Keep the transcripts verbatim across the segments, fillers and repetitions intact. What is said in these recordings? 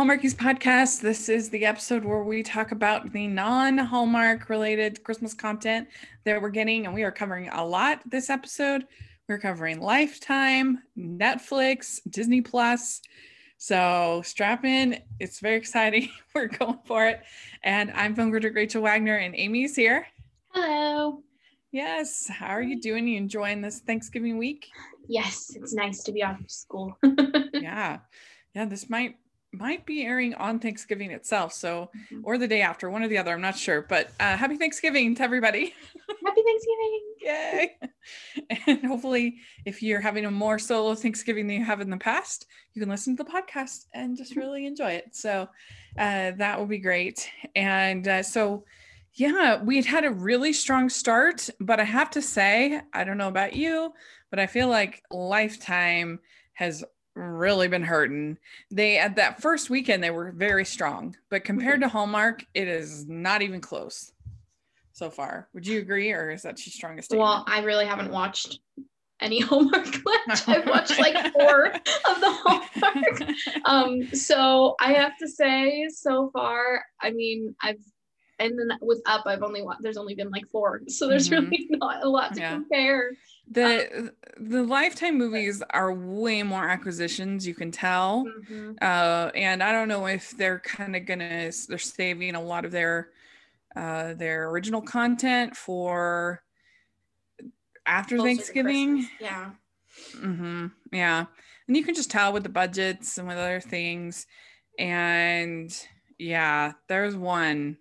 Hallmarkies podcast. This is the episode where we talk about the non-Hallmark related Christmas content that we're getting, and we are covering a lot this episode. We're covering Lifetime, Netflix, Disney Plus. So strap in. It's very exciting. We're going for it. And I'm film critic Rachel Wagner, and Amy's here. Hello. Yes. How are you doing? You enjoying this Thanksgiving week? Yes, it's nice to be off of school. Yeah. Yeah, this might might be airing on Thanksgiving itself, so mm-hmm. or the day after, one or the other, I'm not sure, but uh happy Thanksgiving to everybody. Happy Thanksgiving. Yay. And hopefully if you're having a more solo Thanksgiving than you have in the past, you can listen to the podcast and just really enjoy it. So uh that will be great. And uh, so yeah, we had had a really strong start, but I have to say, I don't know about you, but I feel like Lifetime has really been hurting. They at that first weekend they were very strong, but compared to Hallmark, it is not even close so far. Would you agree, or is that your strongest statement? Well, I really haven't watched any Hallmark left. I've watched like four of the Hallmark. Um, so I have to say, so far, I mean, I've and then with Up, I've only watched. There's only been like four, so there's mm-hmm. really not a lot to yeah. compare. The um, the Lifetime movies are way more acquisitions, you can tell. Mm-hmm. Uh, and I don't know if they're kind of gonna they're saving a lot of their uh, their original content for after Closer Thanksgiving. Yeah. Mm-hmm. Yeah, and you can just tell with the budgets and with other things. And yeah, there's one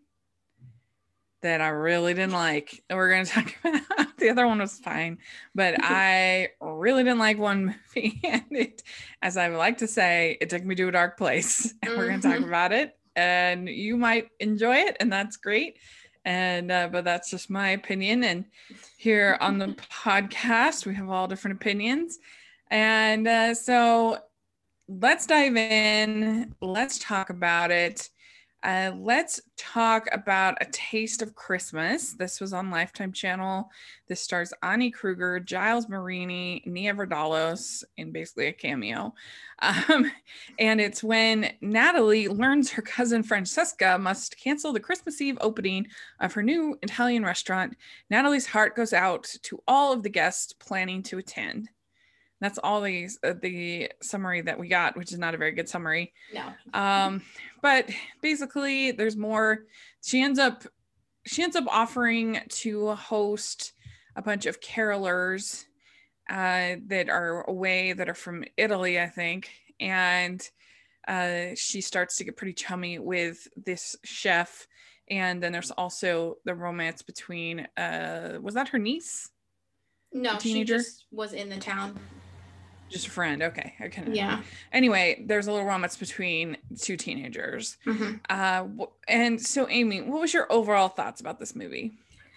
that I really didn't like that we're going to talk about. The other one was fine, but I really didn't like one movie. And it, as I would like to say, it took me to a dark place, and mm-hmm. we're going to talk about it, and you might enjoy it, and that's great. And, uh, but that's just my opinion. And here on the podcast, we have all different opinions. And uh, so let's dive in. Let's talk about it. Uh, let's talk about A Taste of Christmas. This was on Lifetime Channel. This stars Ani Kruger, Giles Marini, Nia Vardalos, in basically a cameo. Um, and it's when Natalie learns her cousin Francesca must cancel the Christmas Eve opening of her new Italian restaurant. Natalie's heart goes out to all of the guests planning to attend. That's all the, uh, the summary that we got, which is not a very good summary. No. Um, but basically there's more. She ends up, she ends up offering to host a bunch of carolers uh, that are away, that are from Italy, I think. And uh, she starts to get pretty chummy with this chef. And then there's also the romance between, uh, was that her niece? No, she just was in the town. Just a friend. Okay. I can. Yeah. Anyway, there's a little romance between two teenagers. Mm-hmm. Uh, and so, Amy, what was your overall thoughts about this movie?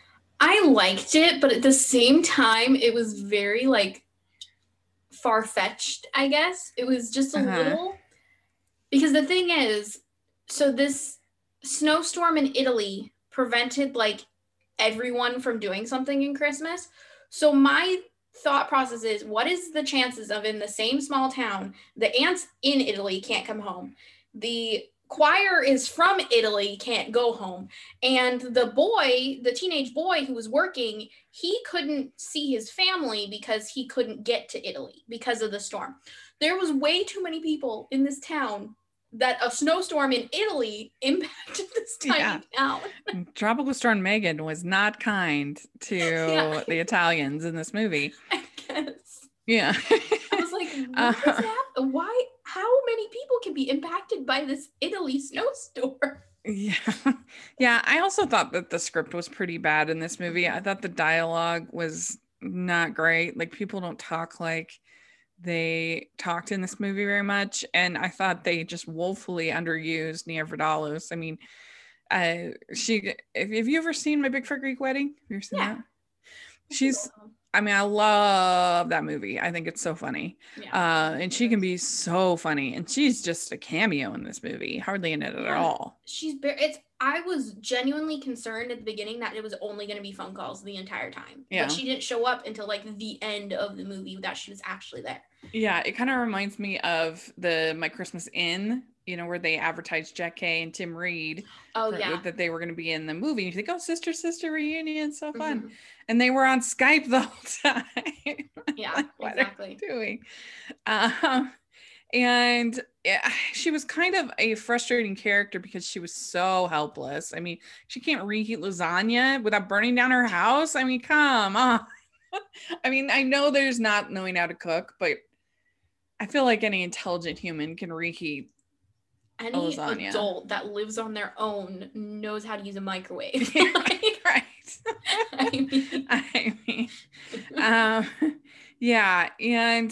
I liked it, but at the same time, it was very like far-fetched, I guess. It was just a uh-huh. little, because the thing is, so this snowstorm in Italy prevented like everyone from doing something in Christmas. So my thought process is, what is the chances of in the same small town, the aunts in Italy can't come home, the choir is from Italy, can't go home, and the boy, the teenage boy who was working, he couldn't see his family because he couldn't get to Italy because of the storm. There was way too many people in this town that a snowstorm in Italy impacted this tiny yeah. town. Tropical Storm Megan was not kind to yeah. the Italians in this movie. I guess. Yeah. I was like, what uh, is happening? Why? How many people can be impacted by this Italy snowstorm? Yeah. Yeah. I also thought that the script was pretty bad in this movie. I thought the dialogue was not great. Like, people don't talk like they talked in this movie very much, and I thought they just woefully underused Nia Vardalos. I mean, uh, she. If, have you ever seen My Big Fat Greek Wedding? Have you ever seen yeah. that? She's. I mean, I love that movie. I think it's so funny, yeah, uh, and she can be so funny. And she's just a cameo in this movie, hardly in it at yeah. all. She's. It's. I was genuinely concerned at the beginning that it was only going to be phone calls the entire time. Yeah. But she didn't show up until like the end of the movie that she was actually there. Yeah, it kind of reminds me of the My Christmas Inn, you know, where they advertised Jack Kay and Tim Reed Oh, for, yeah. that they were going to be in the movie. You think, oh, sister, sister reunion, so fun. Mm-hmm. And they were on Skype the whole time. Yeah, like, what exactly. are you doing? Um, and yeah, she was kind of a frustrating character because she was so helpless. I mean, she can't reheat lasagna without burning down her house. I mean, come on. I mean, I know there's not knowing how to cook, but I feel like any intelligent human can reheat any lasagna. adult that lives on their own knows how to use a microwave. Yeah, like, right. I mean, I mean, um, yeah, and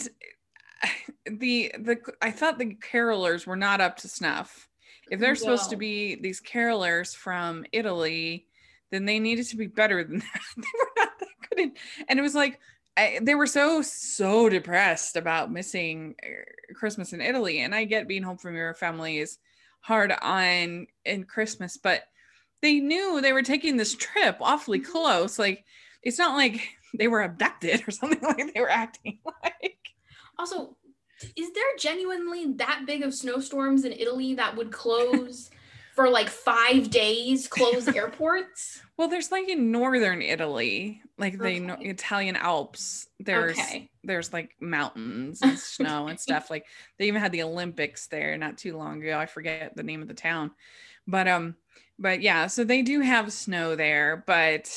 the the I thought the carolers were not up to snuff. If they're no. supposed to be these carolers from Italy, then they needed to be better than that. They were not that good. In, and it was like I, they were so so depressed about missing Christmas in Italy. And I get being home from your family is hard on in Christmas, but they knew they were taking this trip awfully close. Like it's not like they were abducted or something like they were acting like. Also, is there genuinely that big of snowstorms in Italy that would close for like five days, close airports? Well, there's like in northern Italy, like the Okay. no- Italian Alps, there's Okay. there's like mountains and snow okay. and stuff. Like they even had the Olympics there not too long ago. I forget the name of the town. But um but yeah, so they do have snow there, but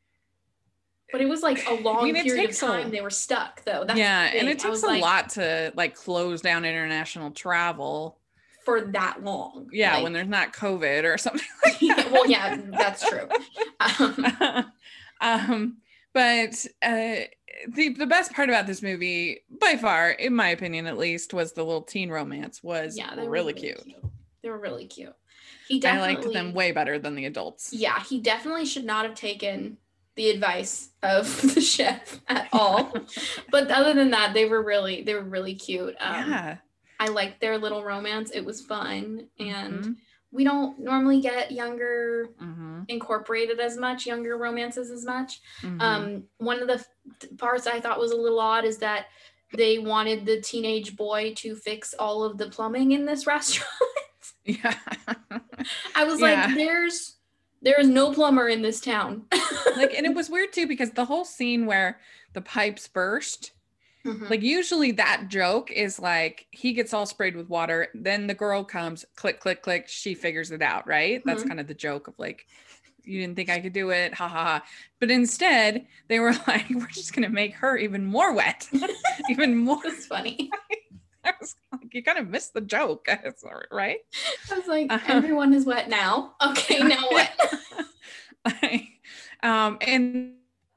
But it was like a long I mean, period of time a, they were stuck though. That's yeah, and it takes a like, lot to like close down international travel for that long. Yeah, like, when there's not COVID or something like that. Well, yeah, that's true. Um, um but uh the the best part about this movie, by far, in my opinion at least, was the little teen romance. Was yeah, really, were really cute. cute. They were really cute. He definitely I liked them way better than the adults. Yeah, he definitely should not have taken the advice of the chef at all. But other than that, they were really they were really cute. Um, yeah. I liked their little romance. It was fun. And mm-hmm. we don't normally get younger mm-hmm. incorporated as much, younger romances as much. Mm-hmm. Um, one of the f- parts I thought was a little odd is that they wanted the teenage boy to fix all of the plumbing in this restaurant. Yeah. I was yeah. like, there's there is no plumber in this town. Like, and it was weird too, because the whole scene where the pipes burst, mm-hmm. like usually that joke is like he gets all sprayed with water, then the girl comes, click, click, click, she figures it out, right? Mm-hmm. That's kind of the joke of like, you didn't think I could do it, ha ha ha. But instead, they were like, we're just gonna make her even more wet, even more. That's funny. I was like, you kind of missed the joke, right? I was like, uh-huh. Everyone is wet now. Okay, now what? um, and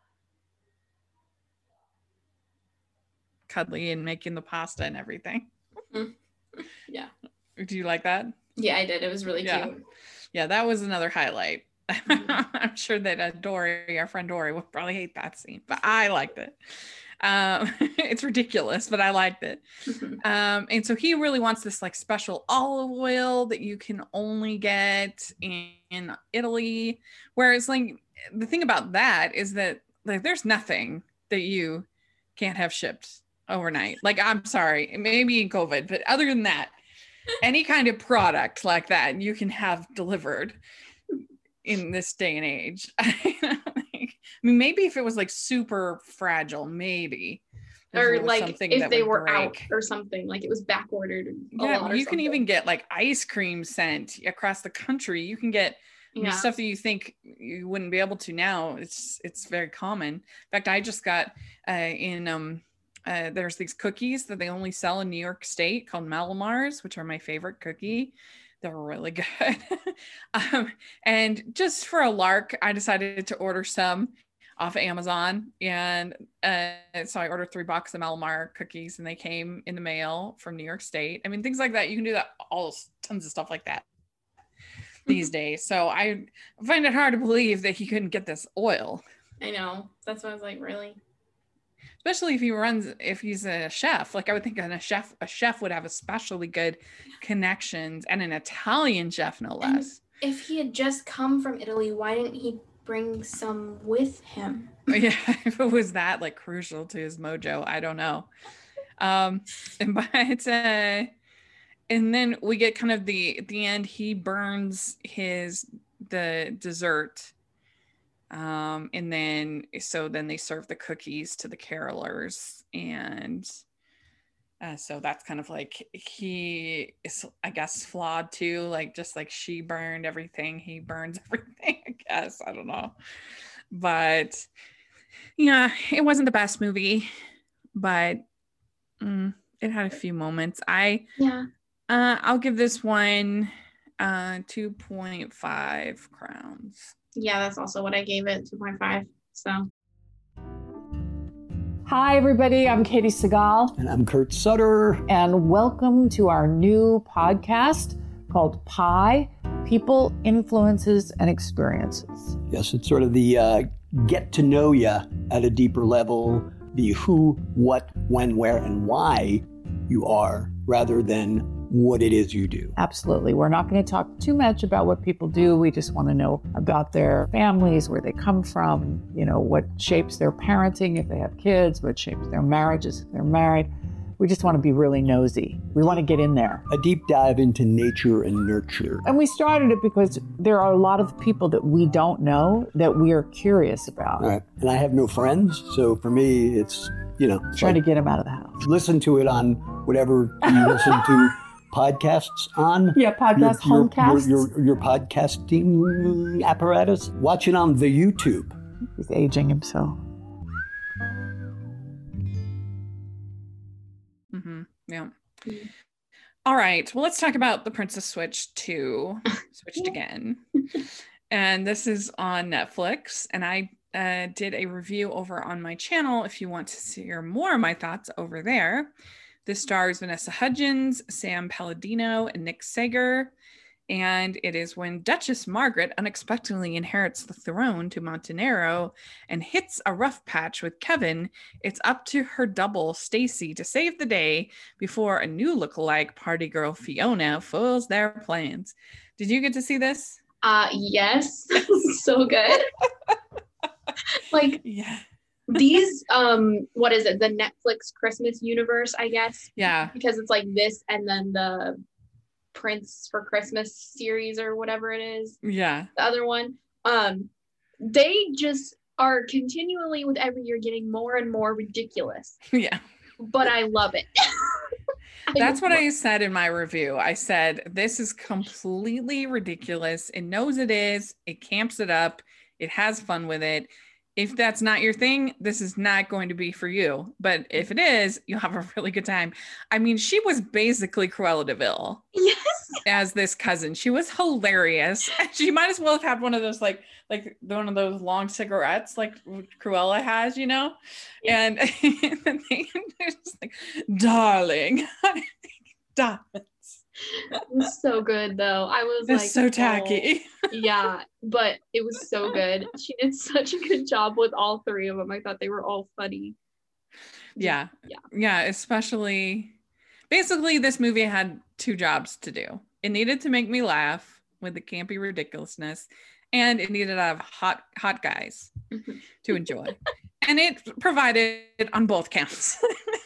cuddly and making the pasta and everything. Mm-hmm. Yeah. Do you like that? Yeah, I did. It was really yeah. cute. Yeah, that was another highlight. Mm-hmm. I'm sure that uh, Dory, our friend Dory, would probably hate that scene, but I liked it. Um, it's ridiculous, but I liked it. Mm-hmm. Um, and so he really wants this like special olive oil that you can only get in, in Italy. Whereas like the thing about that is that like there's nothing that you can't have shipped overnight. Like, I'm sorry, maybe in COVID, but other than that, any kind of product like that you can have delivered in this day and age. I mean, maybe if it was like super fragile, maybe. Or like something if they were break. out or something, like it was back ordered. Yeah, you can even get like ice cream sent across the country. You can get yeah. stuff that you think you wouldn't be able to now. It's it's very common. In fact, I just got uh, in um uh, there's these cookies that they only sell in New York State called Malamars, which are my favorite cookie. They're really good. um, and just for a lark, I decided to order some off of Amazon. And uh, so I ordered three boxes of Malamar cookies and they came in the mail from New York State. I mean, things like that. You can do that, all tons of stuff like that these days. So I find it hard to believe that he couldn't get this oil. I know. That's why I was like, really? Especially if he runs, if he's a chef. Like I would think a chef, a chef would have especially good connections, and an Italian chef, no less. And if he had just come from Italy, why didn't he bring some with him? Yeah, if it was that like crucial to his mojo, I don't know. Um, but uh, and then we get kind of the at the end, he burns his the dessert. Um, and then so then they serve the cookies to the carolers, and uh, so that's kind of like he is, I guess, flawed too. Like just like she burned everything, he burns everything. I guess I don't know, but yeah, it wasn't the best movie, but mm, it had a few moments. I Yeah. Uh, I'll give this one uh two point five crowns. Yeah, that's also what I gave it, two point five. So. Hi, everybody. I'm Katie Segal. And I'm Kurt Sutter. And welcome to our new podcast called Pi, People, Influences, and Experiences. Yes, it's sort of the uh, get to know you at a deeper level, the who, what, when, where, and why you are, rather than what it is you do. Absolutely. We're not going to talk too much about what people do. We just want to know about their families, where they come from, you know, what shapes their parenting if they have kids, what shapes their marriages if they're married. We just want to be really nosy. We want to get in there. A deep dive into nature and nurture. And we started it because there are a lot of people that we don't know that we are curious about. All right. And I have no friends, so for me, it's, you know, trying like, to get them out of the house. Listen to it on whatever you listen to podcasts on. Yeah, podcast, your, homecasts. Your, your, your podcasting apparatus. Watch it on the YouTube. He's aging himself. Mm-hmm. Yeah. All right. Well, let's talk about The Princess Switched two. Switched again. And this is on Netflix. And I uh, did a review over on my channel if you want to hear more of my thoughts over there. This stars Vanessa Hudgens, Sam Palladino, and Nick Sager. And it is when Duchess Margaret unexpectedly inherits the throne to Montenero and hits a rough patch with Kevin, it's up to her double, Stacy, to save the day before a new lookalike party girl, Fiona, foils their plans. Did you get to see this? Uh, yes. So good. Like, yeah. These, um, what is it? The Netflix Christmas universe, I guess. Yeah. Because it's like this and then the Prince for Christmas series or whatever it is. Yeah. The other one. Um, they just are continually with every year getting more and more ridiculous. Yeah. But I love it. I That's what love I said in my review. I said, this is completely ridiculous. It knows it is. It camps it up. It has fun with it. If that's not your thing, this is not going to be for you. But if it is, you'll have a really good time. I mean, she was basically Cruella de Vil. Yes. As this cousin. She was hilarious. She might as well have had one of those, like, like one of those long cigarettes like Cruella has, you know? Yeah. And, and they, they're just like, darling, diamonds. It was so good though. I was That's like so tacky. Oh, yeah, but it was so good. She did such a good job with all three of them. I thought they were all funny. Yeah. Yeah. Yeah. Especially, basically, this movie had two jobs to do. It needed to make me laugh with the campy ridiculousness, and it needed to have hot, hot guys to enjoy. And it provided on both counts.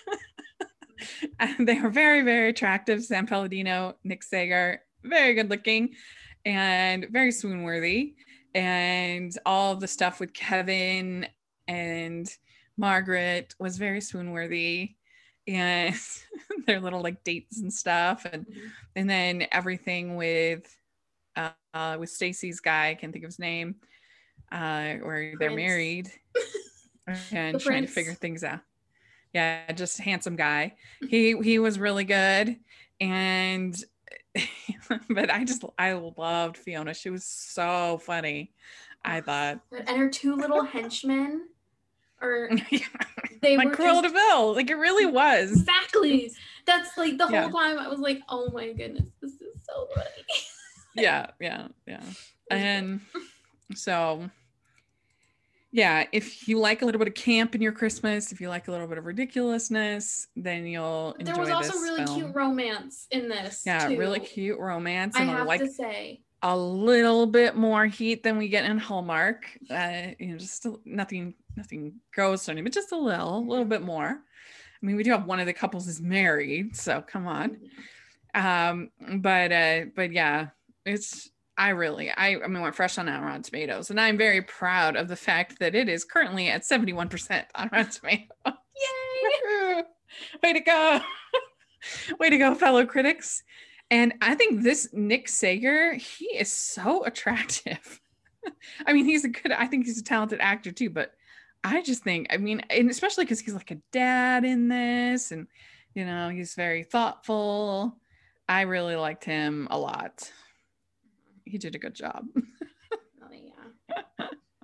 And they were very, very attractive. Sam Palladino, Nick Sager, very good looking and very swoon worthy. And all the stuff with Kevin and Margaret was very swoon worthy. And their little like dates and stuff. And and then everything with uh, uh with Stacy's guy, I can't think of his name, uh, where they're married and The trying Prince. to figure things out. Yeah, just a handsome guy. He he was really good. And but I just I loved Fiona. She was so funny, I thought. And her two little henchmen are Yeah. they Like were Cruella just- de Vil. Like it really was. Exactly. That's like the whole Yeah. time I was like, oh my goodness, this is so funny. Yeah, yeah, yeah. And so yeah, if you like a little bit of camp in your Christmas, if you like a little bit of ridiculousness, then you'll enjoy There was also this really film. cute romance in this. Yeah, too. really cute romance, I and have a, like to say. a little bit more heat than we get in Hallmark. Uh, you know, just a, nothing, nothing gross or anything, but just a little, a little bit more. I mean, we do have one of the couples is married, so come on. Um, but uh, but yeah, it's I really I I mean went fresh on that on Rotten Tomatoes, and I'm very proud of the fact that it is currently at seventy-one percent on Rotten Tomatoes. Yay! Way to go! Way to go, fellow critics. And I think this Nick Sager, he is so attractive. I mean, he's a good, I think he's a talented actor too, but I just think, I mean, and especially because he's like a dad in this, and you know, he's very thoughtful. I really liked him a lot. He did a good job. Oh yeah.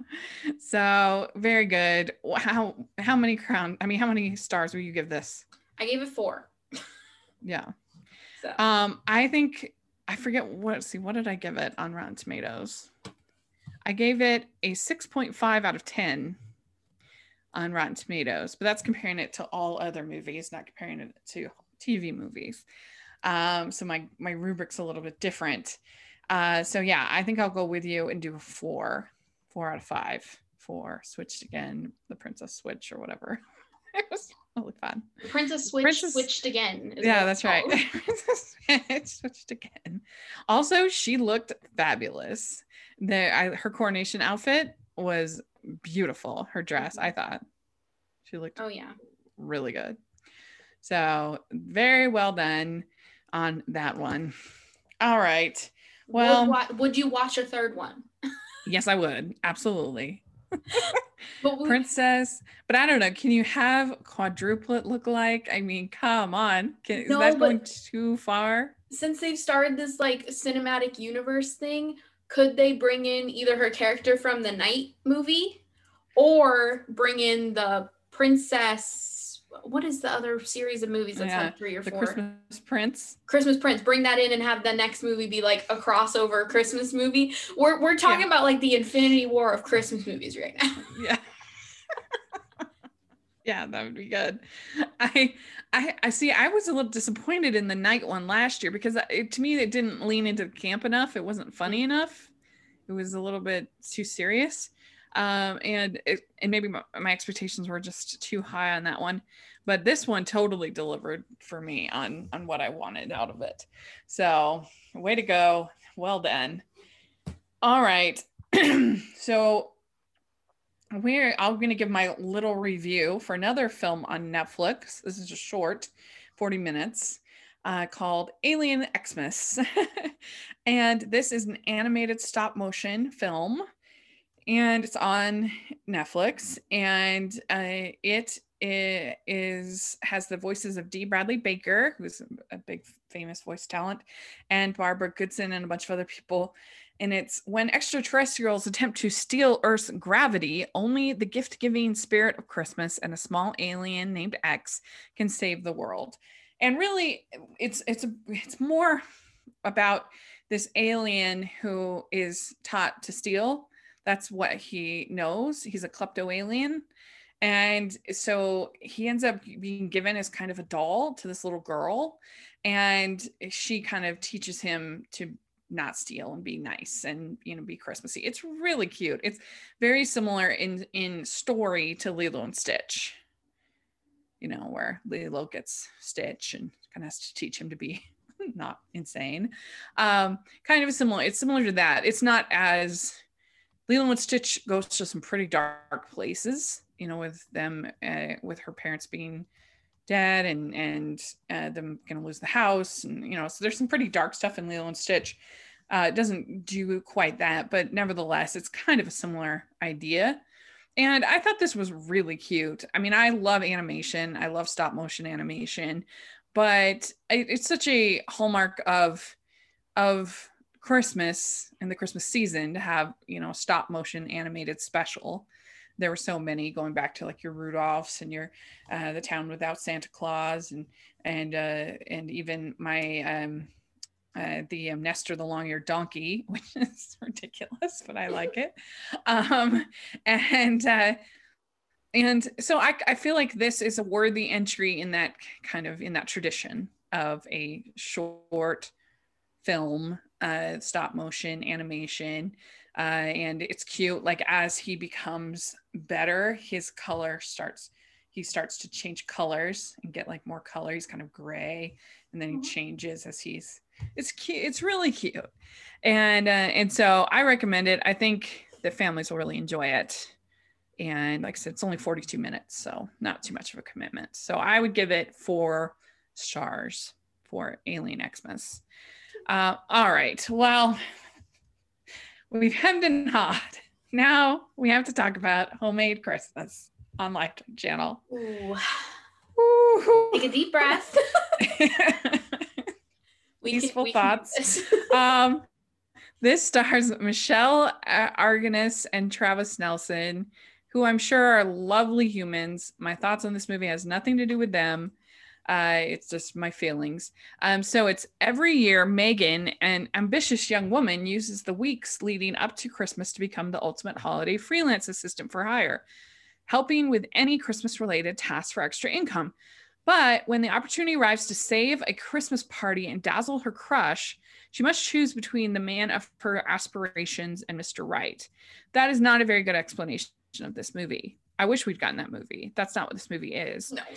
So very good. How how many crown? I mean, how many stars will you give this? I gave it four. Yeah. So Um, I think I forget what. See, what did I give it on Rotten Tomatoes? I gave it a six point five out of ten on Rotten Tomatoes, but that's comparing it to all other movies, not comparing it to T V movies. Um, so my my rubric's a little bit different. Uh, so yeah, I think I'll go with you and do a four, four out of five for Switched Again, the Princess Switch or whatever. It was really fun. Princess Switch Princess- switched again. is Yeah, what that's it's right. called. Princess Switch Switched Again. Also, she looked fabulous. The I, her coronation outfit was beautiful. Her dress, I thought, she looked Oh yeah. really good. So very well done on that one. All right. Well, would, wa- would you watch a third one? yes, I would. Absolutely. But we, Princess, but I don't know. Can you have quadruplet look like? I mean, come on. Can, is No, that but- going too far? since they've started this like cinematic universe thing, could they bring in either her character from the Night movie or bring in the princess? What is the other series of movies that's Yeah, had three or The four? Christmas Prince. Christmas Prince, bring that in and have the next movie be like a crossover Christmas movie. We're we're talking Yeah. about like the Infinity War of Christmas movies right now. Yeah. Yeah, that would be good. I, I, I see. I was a little disappointed in the Night one last year because it, to me, it didn't lean into camp enough. It wasn't funny enough. It was a little bit too serious, um, and it, and maybe my, my expectations were just too high on that one. But this one totally delivered for me on on what I wanted out of it. So, way to go. Well done. All right. So we're I'm going to give my little review for another film on Netflix. This is just short, forty minutes, uh, called Alien Xmas. And this is an animated stop motion film, and it's on Netflix, and uh, it i- is has the voices of Dee Bradley Baker, who's a big famous voice talent, and Barbara Goodson and a bunch of other people. And it's when extraterrestrials attempt to steal Earth's gravity, only the gift-giving spirit of Christmas and a small alien named X can save the world. And really, it's it's a, it's more about this alien who is taught to steal. That's what he knows. He's a klepto alien. And so he ends up being given as kind of a doll to this little girl. And she kind of teaches him to not steal and be nice and, you know, be Christmassy. It's really cute. It's very similar in in story to Lilo and Stitch, you know, where Lilo gets Stitch and kind of has to teach him to be not insane. Um, kind of similar. It's similar to that. It's not as Lilo and Stitch goes to some pretty dark places, you know, with them, uh, with her parents being dead and and uh, them gonna lose the house, and you know, so there's some pretty dark stuff in Lilo and Stitch. Uh, it doesn't do quite that, but nevertheless, it's kind of a similar idea. And I thought this was really cute. I mean, I love animation. I love stop motion animation, but it, it's such a hallmark of of Christmas and the Christmas season to have, you know, stop motion animated special. There were so many going back to like your Rudolphs and your uh, The Town Without Santa Claus, and and uh, and even my um, uh, the um, Nestor the Long-Eared Donkey, which is ridiculous, but I like it. Um, and uh, and so I, I feel like this is a worthy entry in that kind of in that tradition of a short film, uh, stop motion animation. Uh, and it's cute. Like as he becomes better, his color starts, he starts to change colors and get like more color. He's kind of gray, and then he changes as he's, it's cute. It's really cute. And, uh, and so I recommend it. I think that families will really enjoy it. And like I said, it's only forty-two minutes, so not too much of a commitment. So I would give it four stars for Alien Xmas. Uh, all right. Well, we've hemmed and hawed. Now we have to talk about Homemade Christmas on Lifetime Channel. Ooh. Ooh. Take a deep breath. we Peaceful can, we thoughts. um, this stars Michelle Arganis and Travis Nelson, who I'm sure are lovely humans. My thoughts on this movie has nothing to do with them. Uh, it's just my feelings. Um, so it's every year, Megan, an ambitious young woman, uses the weeks leading up to Christmas to become the ultimate holiday freelance assistant for hire, helping with any Christmas-related tasks for extra income. But when the opportunity arrives to save a Christmas party and dazzle her crush, she must choose between the man of her aspirations and Mister Right. That is not a very good explanation of this movie. I wish we'd gotten that movie. That's not what this movie is. No.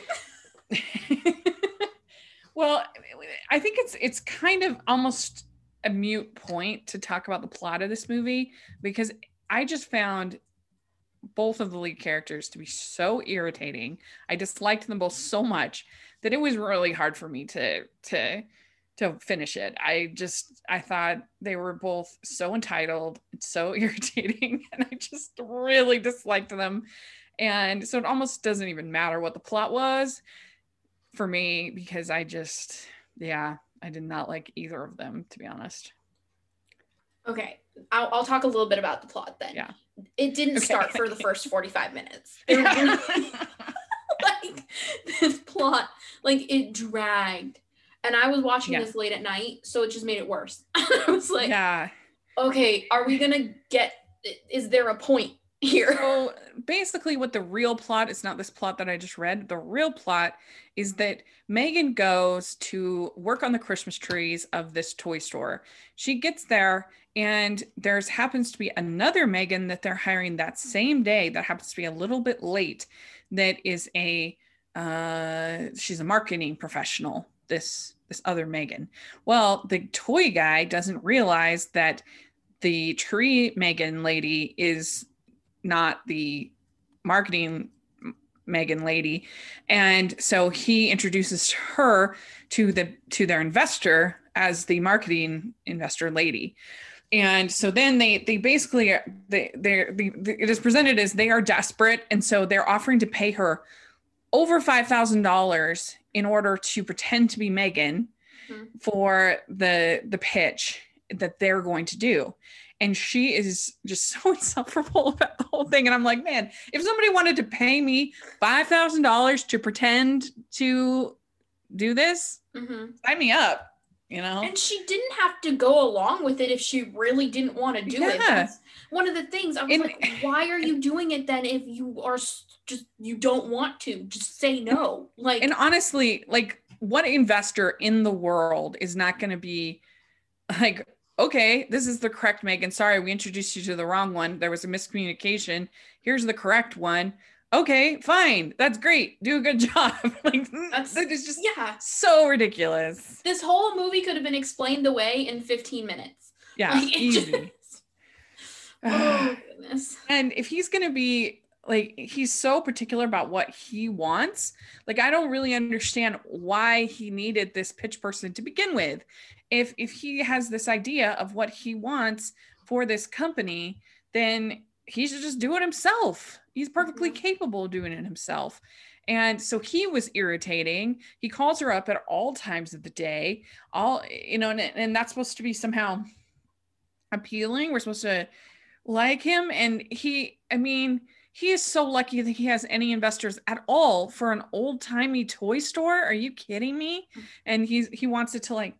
Well, I think it's it's kind of almost a moot point to talk about the plot of this movie, because I just found both of the lead characters to be so irritating. I disliked them both so much that it was really hard for me to to to finish it. I just I thought they were both so entitled, so irritating, and I just really disliked them. And so it almost doesn't even matter what the plot was for me, because I just, yeah, I did not like either of them, to be honest. Okay, I'll, I'll talk a little bit about the plot then. Yeah. It didn't Okay. start for the first forty-five minutes. It really, like, this plot, like, it dragged. And I was watching Yeah. this late at night, so it just made it worse. I was like, Yeah. okay, are we gonna get, is there a point here? So basically what the real plot is, not this plot that I just read. The real plot is that Megan goes to work on the Christmas trees of this toy store. She gets there, and there's happens to be another Megan that they're hiring that same day that happens to be a little bit late, that is a uh she's a marketing professional, this this other Megan. Well, the toy guy doesn't realize that the tree Megan lady is not the marketing Megan lady, and so he introduces her to the to their investor as the marketing investor lady. And so then they they basically they they're they, it is presented as they are desperate, and so they're offering to pay her over five thousand dollars in order to pretend to be Megan Mm-hmm. for the the pitch that they're going to do. And she is just so insufferable about the whole thing. And I'm like, man, if somebody wanted to pay me five thousand dollars to pretend to do this, Mm-hmm. sign me up, you know? And she didn't have to go along with it if she really didn't want to do it. Yeah. That's one of the things I was And- like, why are you doing it then if you are s- just, you don't want to? Just say no. Like, And honestly, like, what investor in the world is not going to be like, okay, this is the correct Megan. Sorry, we introduced you to the wrong one. There was a miscommunication. Here's the correct one. Okay, fine. That's great. Do a good job. Like, That's- that is just yeah, so ridiculous. this whole movie could have been explained away in fifteen minutes. Yeah, Like, it easy. just- oh, goodness. And if he's going to be like, he's so particular about what he wants. Like, I don't really understand why he needed this pitch person to begin with. If if he has this idea of what he wants for this company, then he should just do it himself. He's perfectly Mhm. capable of doing it himself. And so he was irritating. He calls her up at all times of the day, all, you know, and, and that's supposed to be somehow appealing. We're supposed to like him. And he, I mean, he is so lucky that he has any investors at all for an old timey toy store. Are you kidding me? And he's, he wants it to, like,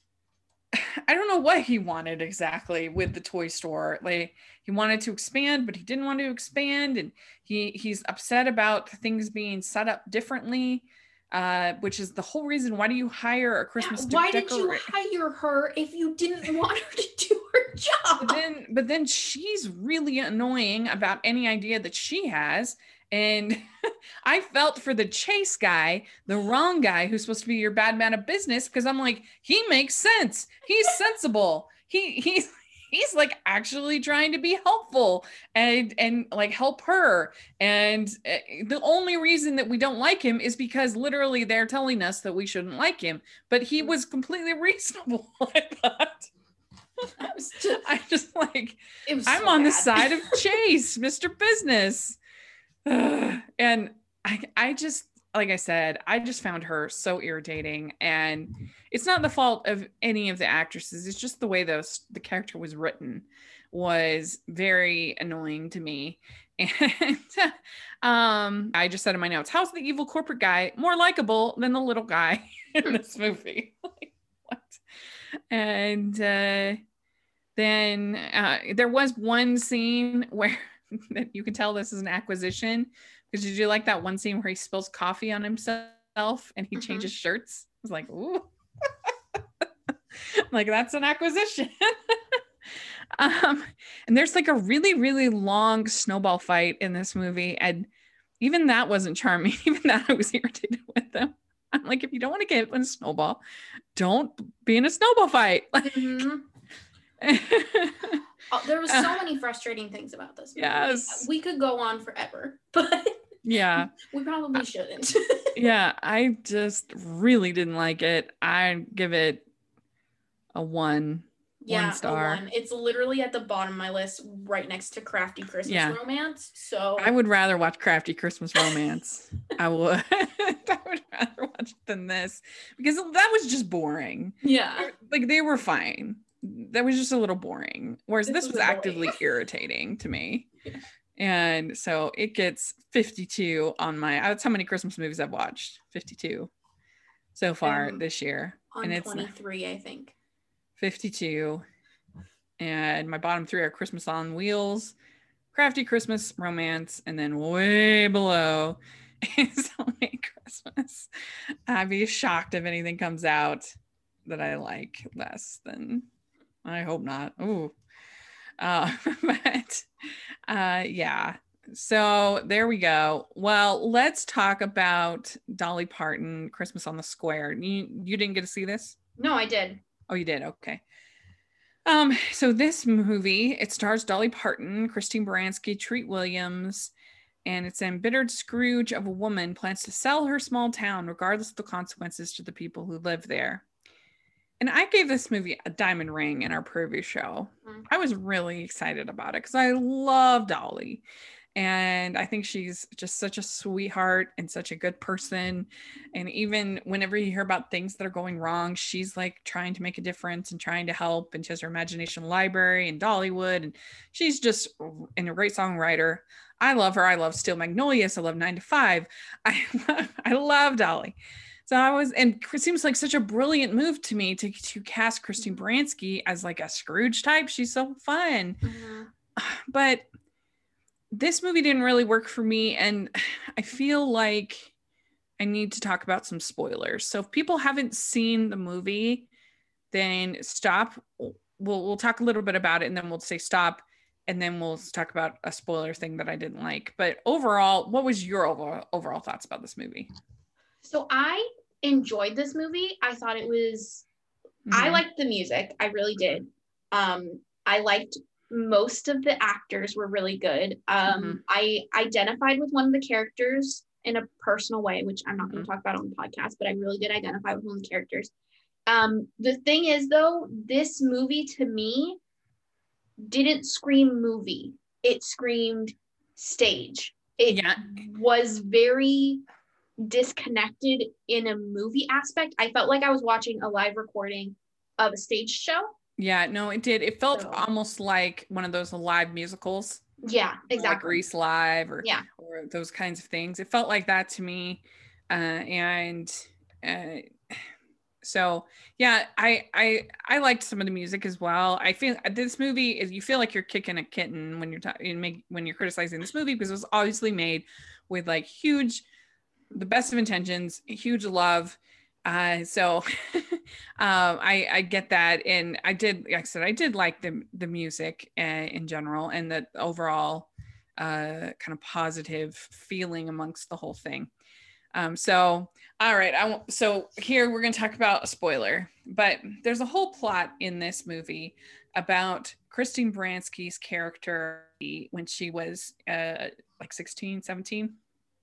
I don't know what he wanted exactly with the toy store. Like, he wanted to expand, but he didn't want to expand. And he he's upset about things being set up differently, uh, which is the whole reason. Why do you hire a Christmas Why de- did you decora- hire her if you didn't want her to do her job? But then, but then she's really annoying about any idea that she has. And I felt for the Chase guy, the wrong guy who's supposed to be your bad man of business, because I'm like, he makes sense. He's sensible. He he's he's like actually trying to be helpful and and like help her. And uh, the only reason that we don't like him is because literally they're telling us that we shouldn't like him. But he was completely reasonable, I thought. I was just, I just like, I'm so on bad. The side of Chase, Mister Business. And I, I just, like I said, I just found her so irritating, and it's not the fault of any of the actresses. It's just the way those the character was written was very annoying to me. And um, I just said in my notes, how's the evil corporate guy more likable than the little guy in this movie? Like, what? And uh, then uh, there was one scene where that you can tell this is an acquisition, because did you like that one scene where he spills coffee on himself and he mm-hmm. changes shirts? I was like, ooh, like that's an acquisition. um, and there's like a really, really long snowball fight in this movie, and even that wasn't charming. Even that I was irritated with them. I'm like, if you don't want to get in a snowball, don't be in a snowball fight. Mm-hmm. Oh, there was so many frustrating things about this movie. Yes. We could go on forever, but yeah, we probably shouldn't. Yeah, I just really didn't like it. I give it a one. Yeah, one star. A one. It's literally at the bottom of my list, right next to Crafty Christmas yeah. Romance. So I would rather watch Crafty Christmas Romance. I would. I would rather watch it than this, because that was just boring. Yeah, like they were fine. That was just a little boring. Whereas this, this was, was actively irritating to me. Yeah. And so it gets fifty-two on my, that's how many Christmas movies I've watched. fifty-two so far um, this year. On and it's twenty-three, I think. fifty-two. And my bottom three are Christmas on Wheels, Crafty Christmas Romance, and then way below is Only Christmas. I'd be shocked if anything comes out that I like less than, I hope not. Ooh. Uh, but uh, yeah. So there we go. Well, let's talk about Dolly Parton, Christmas on the Square. You, you didn't get to see this? No, I did. Oh, you did? Okay. Um, so this movie, it stars Dolly Parton, Christine Baranski, Treat Williams, and it's an embittered Scrooge of a woman plans to sell her small town regardless of the consequences to the people who live there. And I gave this movie a diamond ring in our preview show. Mm-hmm. I was really excited about it because I love Dolly. And I think she's just such a sweetheart and such a good person. And even whenever you hear about things that are going wrong, she's like trying to make a difference and trying to help. And she has her imagination library in Dollywood. And she's just and a great songwriter. I love her. I love Steel Magnolias. I love Nine to Five. I love, I love Dolly. So I was, and it seems like such a brilliant move to me to, to cast Christine Baranski as like a Scrooge type. She's so fun. Mm-hmm. But this movie didn't really work for me. And I feel like I need to talk about some spoilers. So if people haven't seen the movie, then stop. We'll, we'll talk a little bit about it and then we'll say stop. And then we'll talk about a spoiler thing that I didn't like. But overall, what was your overall, overall thoughts about this movie? So I enjoyed this movie. I thought it was, mm-hmm. I liked the music. I really did. Um, I liked most of the actors were really good. Um, mm-hmm. I identified with one of the characters in a personal way, which I'm not going to talk about on the podcast, but I really did identify with one of the characters. Um, the thing is, though, this movie to me didn't scream movie. It screamed stage. It yeah. was very disconnected in a movie aspect. I felt like I was watching a live recording of a stage show. Yeah, no, it did. It felt so, almost like one of those live musicals. Yeah, exactly. Like Grease Live or, yeah. or those kinds of things. It felt like that to me. Uh, and uh, so, yeah, I, I I liked some of the music as well. I feel this movie is, you feel like you're kicking a kitten when you're talking, when you're criticizing this movie, because it was obviously made with like huge, the best of intentions, huge love. Uh, so um, I, I get that. And I did, like I said, I did like the, the music uh, in general and the overall uh, kind of positive feeling amongst the whole thing. Um, so, all right. I w- so here we're going to talk about a spoiler, but there's a whole plot in this movie about Christine Baranski's character when she was uh, like sixteen, seventeen.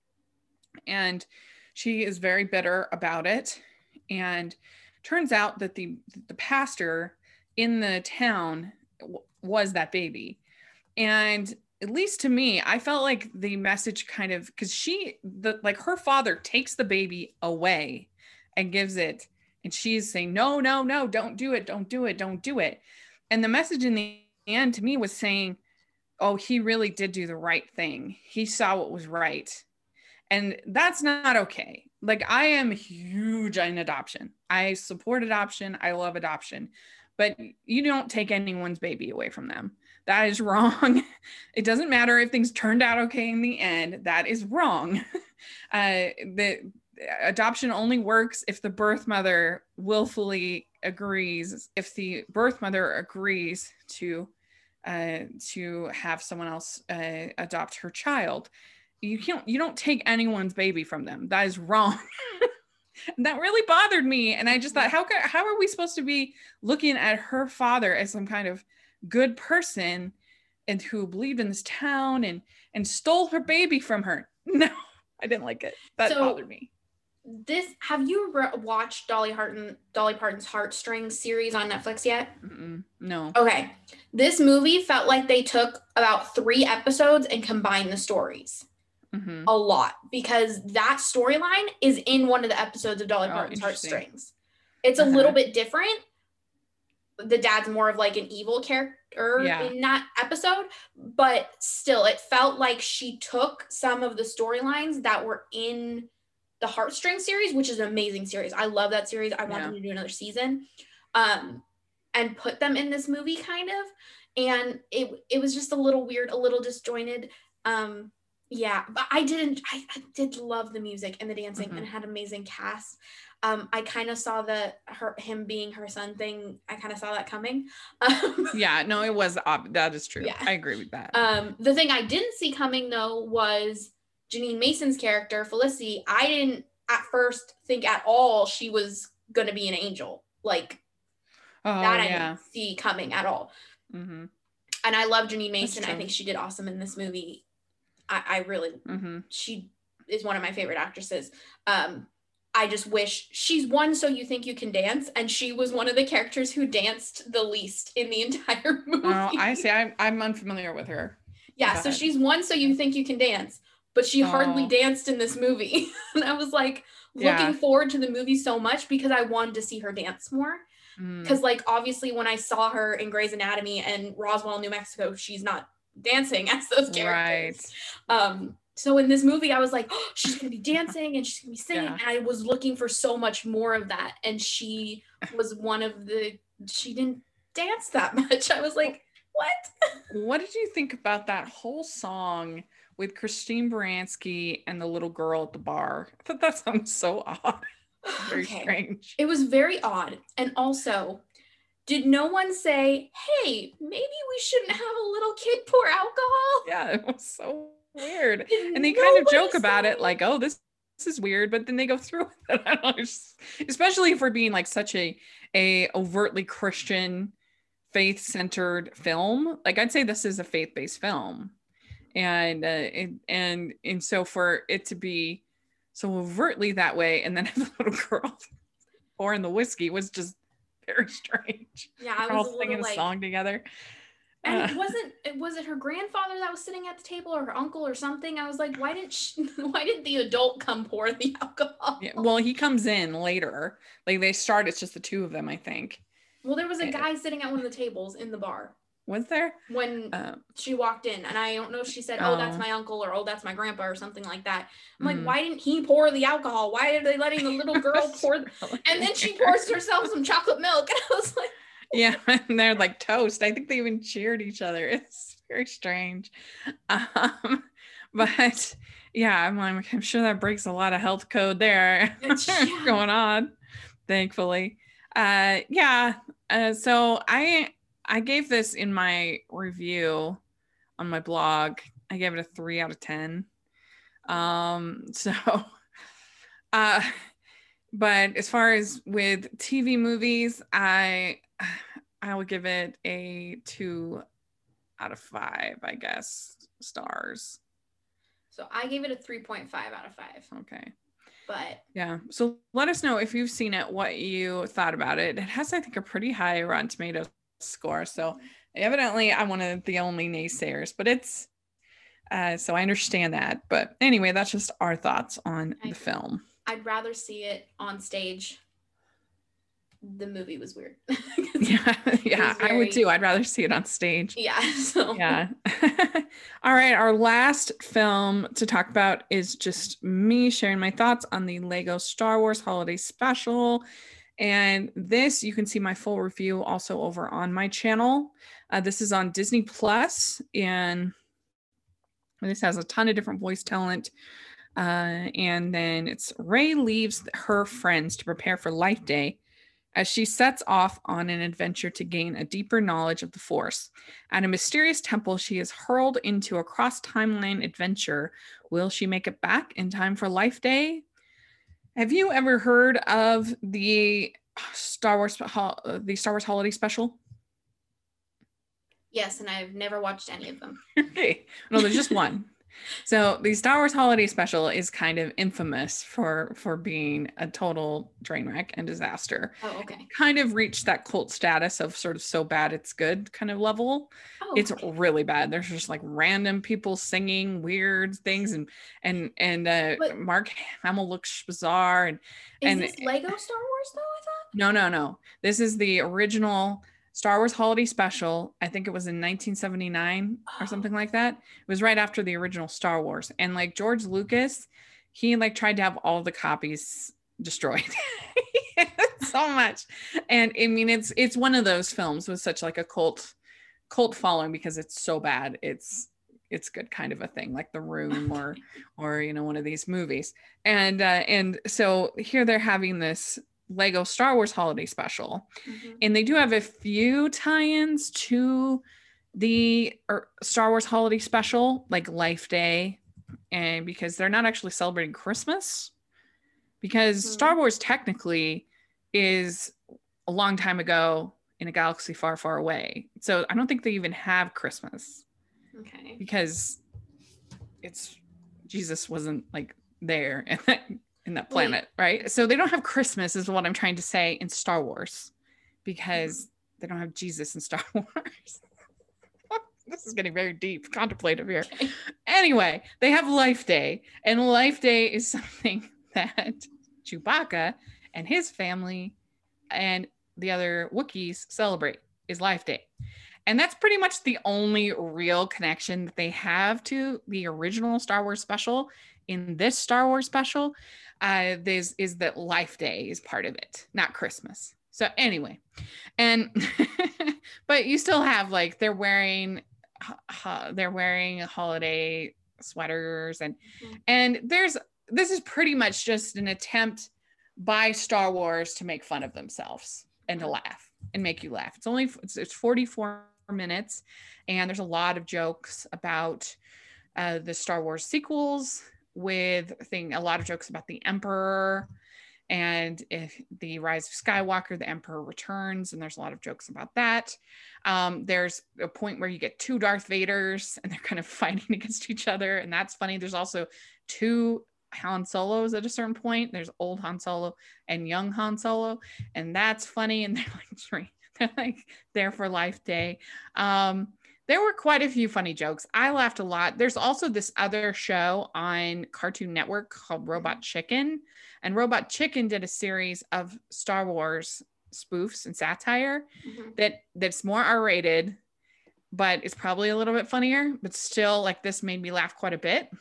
And she is very bitter about it. And turns out that the, the pastor in the town w- was that baby. And at least to me, I felt like the message kind of, because she, the like her father takes the baby away and gives it, and she's saying, no, no, no, don't do it, don't do it, don't do it. And the message in the end to me was saying, oh, he really did do the right thing. He saw what was right. And that's not okay. Like, I am huge on adoption. I support adoption. I love adoption. But you don't take anyone's baby away from them. That is wrong. It doesn't matter if things turned out okay in the end. That is wrong. Uh, the adoption only works if the birth mother willfully agrees, if the birth mother agrees to uh, to have someone else uh, adopt her child. You can't, you don't take anyone's baby from them. That is wrong. And that really bothered me. And I just thought, how, how are we supposed to be looking at her father as some kind of good person and who believed in this town and, and stole her baby from her? No, I didn't like it. That so, bothered me. This, have you re- watched Dolly Parton, Dolly Parton's Heartstrings series on Netflix yet? Mm-mm, no. Okay. This movie felt like they took about three episodes and combined the stories. Mm-hmm. A lot, because that storyline is in one of the episodes of Dolly oh, Parton's Heartstrings. It's uh-huh. a little bit different. The dad's more of like an evil character yeah. in that episode, but still, it felt like she took some of the storylines that were in the Heartstrings series, which is an amazing series. I love that series. I want yeah. them to do another season, um, and put them in this movie, kind of. And it it was just a little weird, a little disjointed. Um, Yeah, but I didn't, I, I did love the music and the dancing mm-hmm. and it had amazing cast. Um, I kind of saw the, her, him being her son thing. I kind of saw that coming. Um, yeah, no, it was, ob- that is true. Yeah. I agree with that. Um, the thing I didn't see coming though was Janine Mason's character, Felicity. I didn't at first think at all she was going to be an angel. Like oh, that I yeah. didn't see coming at all. Mm-hmm. And I love Janine Mason. I think she did awesome in this movie. I, I really, mm-hmm. she is one of my favorite actresses. Um, I just wish she's one So You Think You Can Dance, and she was one of the characters who danced the least in the entire movie. Oh, I see. I'm, I'm unfamiliar with her. Yeah, so she's one So You Think You Can Dance, but she oh. hardly danced in this movie. And I was like looking yeah. forward to the movie so much because I wanted to see her dance more. Because mm. like obviously when I saw her in Grey's Anatomy and Roswell, New Mexico, she's not dancing as those characters. Right. Um, so in this movie, I was like, oh, she's gonna be dancing and she's gonna be singing. Yeah. And I was looking for so much more of that. And she was one of the, she didn't dance that much. I was like, what? What did you think about that whole song with Christine Baranski and the little girl at the bar? I thought that sounds so odd. Very okay. strange. It was very odd. And also, did no one say, hey, maybe we shouldn't have a little kid pour alcohol? Yeah, it was so weird. Did and they kind of joke about it like, oh, this, this is weird, but then they go through with it. I don't know, just, especially for being like such a, a overtly Christian, faith-centered film. Like, I'd say this is a faith-based film. And, uh, and, and, and so for it to be so overtly that way, and then have the little girl pouring the whiskey was just very strange. Yeah, I was all a singing little, like, a song together. And uh, it wasn't it was it her grandfather that was sitting at the table or her uncle or something? I was like, why didn't she, why didn't the adult come pour the alcohol? Yeah, well, he comes in later. Like they start, it's just the two of them, I think. Well, there was a guy sitting at one of the tables in the bar. Was there? When um, she walked in, and I don't know if she said, oh, that's my uncle, or oh, that's my grandpa, or something like that. I'm mm. like, why didn't he pour the alcohol? Why are they letting the little girl pour? Really and then she pours herself some chocolate milk, and I was like, yeah, and they're like toast. I think they even cheered each other. It's very strange. Um, but yeah, I'm like, I'm sure that breaks a lot of health code there yeah. going on, thankfully. Uh, yeah. Uh, so I, I gave this in my review on my blog. I gave it a three out of ten. Um, so, uh, but as far as with T V movies, I, I would give it a two out of five, I guess, stars. So I gave it a three point five out of five. Okay. But yeah, so let us know if you've seen it, what you thought about it. It has, I think, a pretty high Rotten Tomatoes score. So evidently I'm one of the only naysayers, but it's, uh, so I understand that. But anyway, that's just our thoughts on I, the film. I'd rather see it on stage. The movie was weird. yeah, yeah, very, I would too. I'd rather see it on stage. Yeah. So. Yeah. All right. Our last film to talk about is just me sharing my thoughts on the Lego Star Wars Holiday Special. And this, you can see my full review also over on my channel. Uh, this is on Disney Plus, and this has a ton of different voice talent. Uh, and then it's Rey leaves her friends to prepare for Life Day as she sets off on an adventure to gain a deeper knowledge of the Force. At a mysterious temple, she is hurled into a cross-timeline adventure. Will she make it back in time for Life Day? Have you ever heard of the Star Wars the Star Wars Holiday Special? Yes, and I've never watched any of them. Okay. No, there's just one. So the Star Wars Holiday Special is kind of infamous for for being a total train wreck and disaster. Oh, okay. Kind of reached that cult status of sort of so bad it's good kind of level. Oh, it's okay. Really bad. There's just like random people singing weird things, and and and uh, but, Mark Hamill looks bizarre. And is and this Lego Star Wars though? I thought. No, no, no. This is the original Star Wars Holiday Special. I think it was in nineteen seventy-nine or something like that. It was right after the original Star Wars. And like George Lucas, he like tried to have all the copies destroyed. So much. And I mean, it's it's one of those films with such like a cult cult following because it's so bad. It's it's good kind of a thing, like The Room or or you know, one of these movies. And uh, and so here they're having this Lego Star Wars Holiday Special. Mm-hmm. And they do have a few tie-ins to the er, Star Wars Holiday Special, like Life Day, and because they're not actually celebrating Christmas, because mm-hmm. Star Wars technically is a long time ago in a galaxy far, far away. So I don't think they even have Christmas. Okay. Because it's Jesus wasn't like there and that in that planet. Wait. Right? So they don't have Christmas is what I'm trying to say in Star Wars, because they don't have Jesus in Star Wars. This is getting very deep, contemplative here. Okay. Anyway, they have Life Day, and Life Day is something that Chewbacca and his family and the other Wookiees celebrate, is Life Day. And that's pretty much the only real connection that they have to the original Star Wars special. In this Star Wars special, uh, there's is that Life Day is part of it, not Christmas. So anyway, and but you still have like they're wearing uh, they're wearing holiday sweaters, and mm-hmm. and there's this is pretty much just an attempt by Star Wars to make fun of themselves and to laugh and make you laugh. It's only it's, it's forty-four minutes, and there's a lot of jokes about uh, the Star Wars sequels, with thing a lot of jokes about the Emperor, and if the Rise of Skywalker, the Emperor returns, and there's a lot of jokes about that. Um, there's a point where you get two Darth Vaders and they're kind of fighting against each other, and that's funny. There's also two Han Solos at a certain point. There's old Han Solo and young Han Solo, and that's funny. And they're like they're like there for Life Day. Um, There were quite a few funny jokes. I laughed a lot. There's also this other show on Cartoon Network called Robot Chicken. And Robot Chicken did a series of Star Wars spoofs and satire mm-hmm. that that's more R-rated, but it's probably a little bit funnier. But still, like, this made me laugh quite a bit.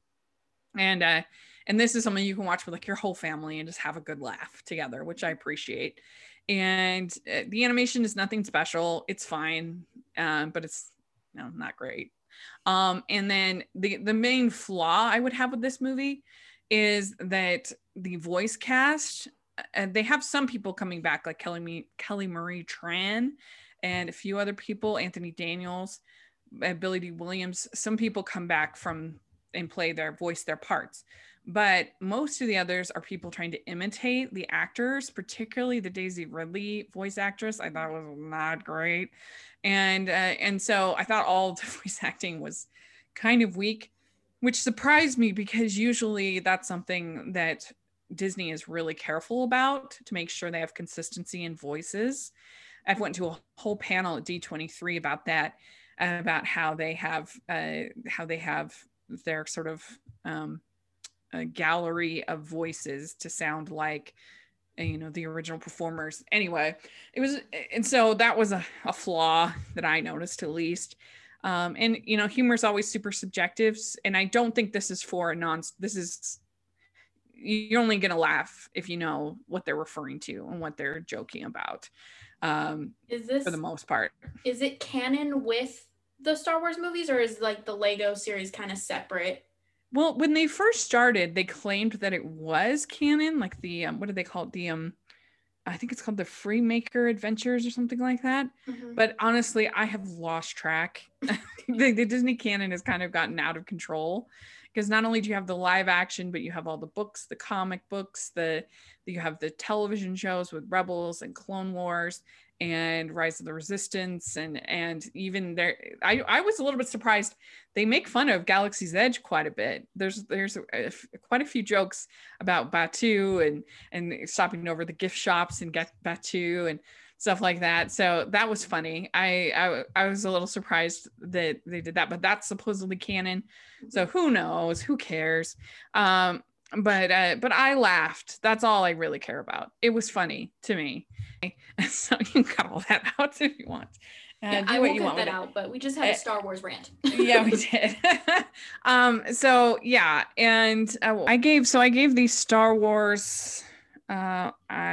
And uh, and this is something you can watch with like your whole family and just have a good laugh together, which I appreciate. And uh, the animation is nothing special. It's fine, um, but it's no, not great. Um, and then the, the main flaw I would have with this movie is that the voice cast, uh, they have some people coming back, like Kelly, Kelly Marie Tran and a few other people, Anthony Daniels, uh, Billy D. Williams, some people come back from and play their voice, their parts. But most of the others are people trying to imitate the actors, particularly the Daisy Ridley voice actress. I thought was not great. And, uh, and so I thought all the voice acting was kind of weak, which surprised me because usually that's something that Disney is really careful about to make sure they have consistency in voices. I've went to a whole panel at D twenty-three about that, uh, about how they have, uh, how they have their sort of, um, a gallery of voices to sound like, you know, the original performers. Anyway, it was, and so that was a, a flaw that I noticed at least. Um, and, you know, humor is always super subjective. And I don't think this is for a non, this is, you're only going to laugh if you know what they're referring to and what they're joking about. Um, is this, for the most part, is it canon with the Star Wars movies, or is like the Lego series kind of separate? Well, when they first started, they claimed that it was canon, like the, um, what do they call it? The, um, I think it's called the Freemaker Adventures or something like that. Mm-hmm. But honestly, I have lost track. the, the Disney canon has kind of gotten out of control because not only do you have the live action, but you have all the books, the comic books, the, you have the television shows with Rebels and Clone Wars and Rise of the Resistance, and and even there, I, I was a little bit surprised. They make fun of Galaxy's Edge quite a bit. There's there's a, a, quite a few jokes about Batuu and and stopping over the gift shops and get Batuu and stuff like that. So that was funny. I, I I was a little surprised that they did that, but that's supposedly canon. So who knows? Who cares? Um, but uh, but I laughed. That's all I really care about. It was funny to me. So you can cut all that out if you want. Uh, yeah, I won't cut that out, but we just had a Star Wars rant. Yeah, we did. um, so yeah, and uh, I gave so I gave these Star Wars. Uh,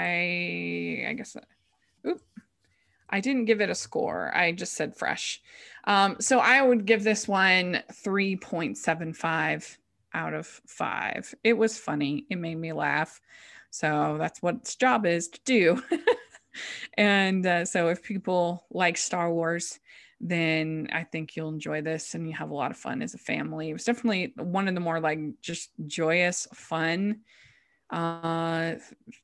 I I guess. Oop, I didn't give it a score. I just said fresh. Um, so I would give this one three point seven five out of five. It was funny. It made me laugh. So that's what its job is to do. And uh, so if people like Star Wars, then I think you'll enjoy this and you have a lot of fun as a family. It was definitely one of the more like just joyous, fun uh,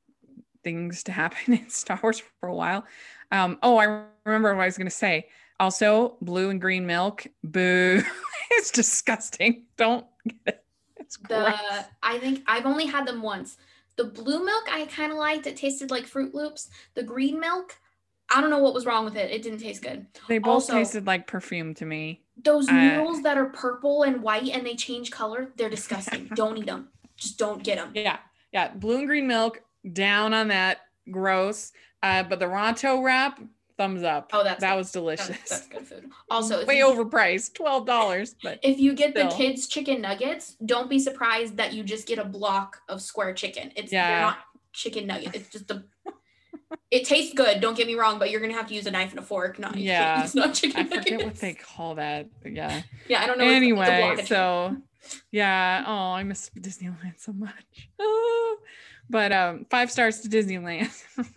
things to happen in Star Wars for a while. Um, oh, I remember what I was going to say. Also, blue and green milk, boo. It's disgusting. Don't get it. It's gross. The, I think I've only had them once. The blue milk I kind of liked. It tasted like Fruit Loops. The green milk, I don't know what was wrong with it. It didn't taste good. They both also, tasted like perfume to me. Those uh, noodles that are purple and white and they change color, they're disgusting. Don't eat them. Just don't get them. Yeah. Yeah. Blue and green milk, down on that. Gross. Uh, but the Ronto wrap, thumbs up. Oh, that's that good. was delicious. That's, that's good food. Also, way you, overpriced, twelve dollars. But if you get still. the kids chicken nuggets, don't be surprised that you just get a block of square chicken. It's yeah. They're not chicken nugget. It's just a. It tastes good. Don't get me wrong, but you're gonna have to use a knife and a fork. Not yeah, it's not chicken. I nuggets. forget what they call that. But yeah. Yeah, I don't know. Anyway, so yeah. Oh, I miss Disneyland so much. Oh. But um, five stars to Disneyland.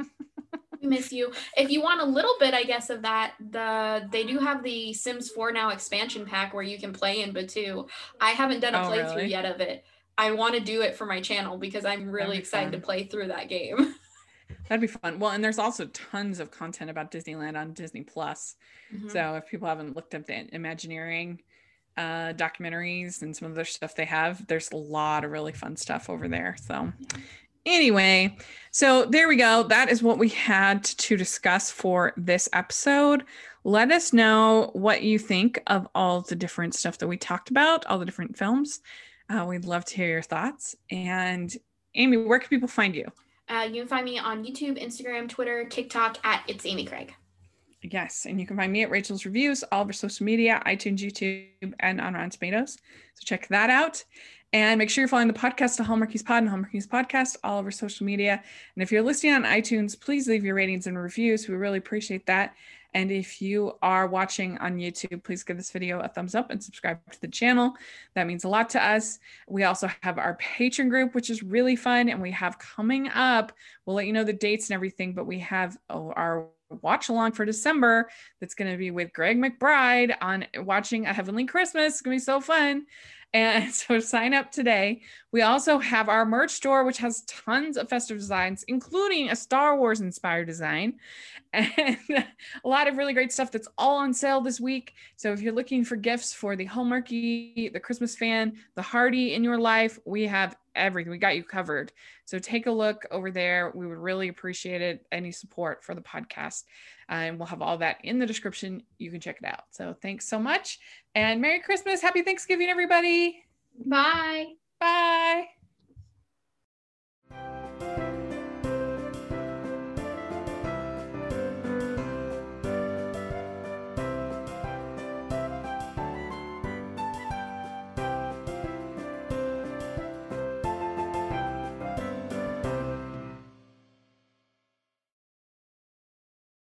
We miss you. If you want a little bit, I guess, of that, the they do have the Sims four Now expansion pack where you can play in Batuu. I haven't done a oh, playthrough really? yet of it. I want to do it for my channel because I'm really excited fun. to play through that game. That'd be fun. Well, and there's also tons of content about Disneyland on Disney Plus. Mm-hmm. So if people haven't looked up the Imagineering uh, documentaries and some of the stuff they have, there's a lot of really fun stuff over there. So anyway, so there we go. That is what we had to discuss for this episode. Let us know what you think of all the different stuff that we talked about, all the different films. Uh, we'd love to hear your thoughts. And Amy, where can people find you? Uh, you can find me on YouTube, Instagram, Twitter, TikTok at It's Amy Craig. Yes, and you can find me at Rachel's Reviews, all of our social media, iTunes, YouTube, and on Rotten Tomatoes. So check that out. And make sure you're following the podcast to Hallmarkies Pod and Hallmarkies Podcast, all over social media. And if you're listening on iTunes, please leave your ratings and reviews. We really appreciate that. And if you are watching on YouTube, please give this video a thumbs up and subscribe to the channel. That means a lot to us. We also have our Patreon group, which is really fun. And we have coming up, we'll let you know the dates and everything, but we have oh, our watch along for December that's going to be with Greg McBride on Watching a Heavenly Christmas. It's going to be so fun. And so sign up today. We also have our merch store, which has tons of festive designs, including a Star Wars inspired design and a lot of really great stuff that's all on sale this week. So if you're looking for gifts for the Hallmarky, the Christmas fan, the Hardy in your life, we have everything. We got you covered. So take a look over there. We would really appreciate it. Any support for the podcast. Uh, and we'll have all that in the description. You can check it out. So thanks so much. And Merry Christmas. Happy Thanksgiving, everybody. Bye. Bye.